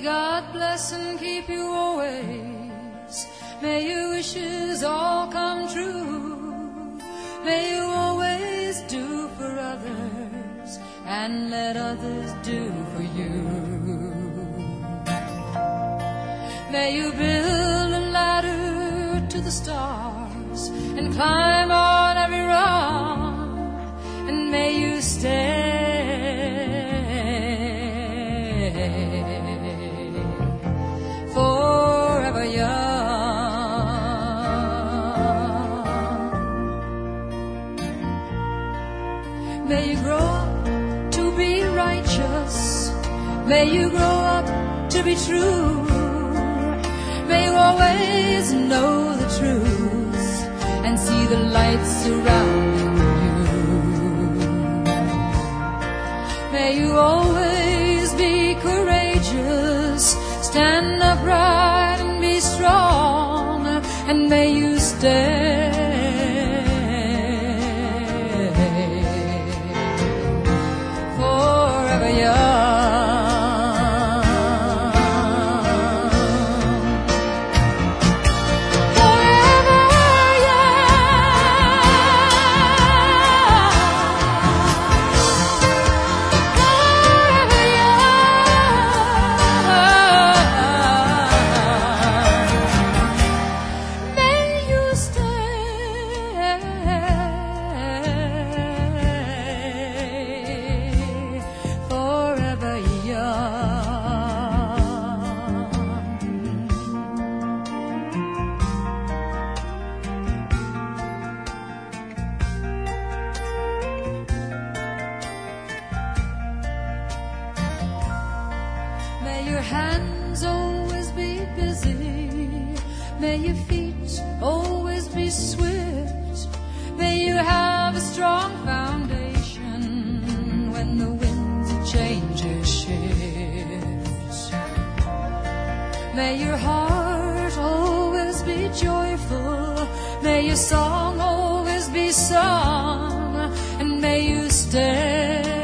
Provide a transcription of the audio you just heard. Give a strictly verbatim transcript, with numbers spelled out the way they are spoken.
God bless and keep you always. May your wishes all come true. May you always do for others and let others do for you. May you build a ladder to the stars and climb on every rung, and may you stay forever young. May you grow up to be righteous. May you grow up to be true. May you always know the truth and see the light surrounding you. May you always be courageous, stand upright and be strong, and may you stay forever young. May your hands always be busy. May your feet always be swift. May you have a strong foundation when the winds of change shift. May your heart always be joyful. May your song always be sung, and may you stay